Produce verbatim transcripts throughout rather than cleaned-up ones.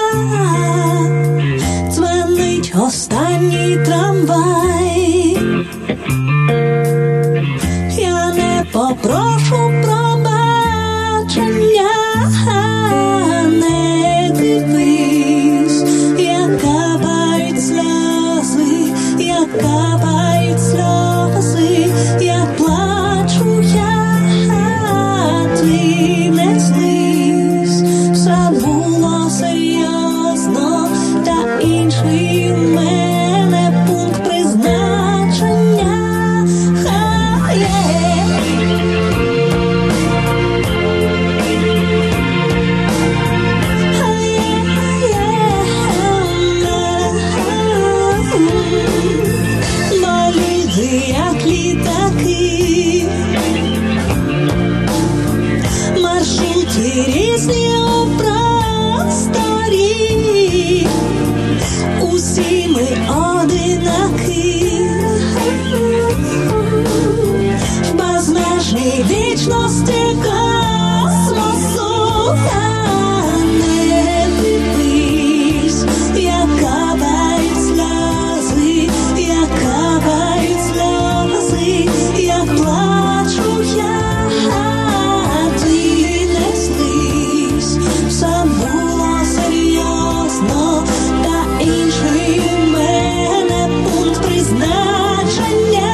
дзвенить останній трамвай. Я не попрошу пробачення, не дивись, як капають сльози, як капають сльози, як плачу я, ти не злись, все було серйозно, та інший в мене пункт призначення. Як літаки, маршрути різні у просторі, усі ми одинакі, в безмежній вічності космосу. Не дивись, як капають сльози, як капають сльози, як плачу я, ти не злись, все було серйозно, та інший в мене пункт призначення.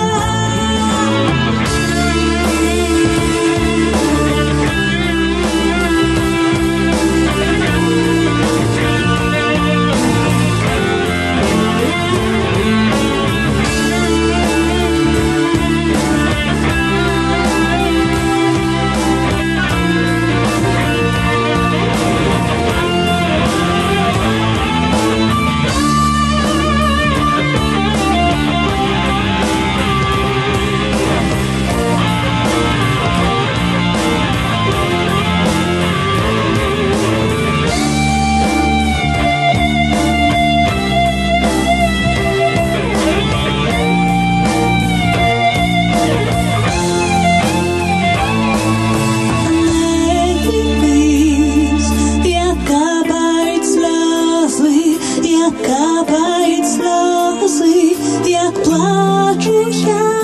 Як капають сльози, як плачу я.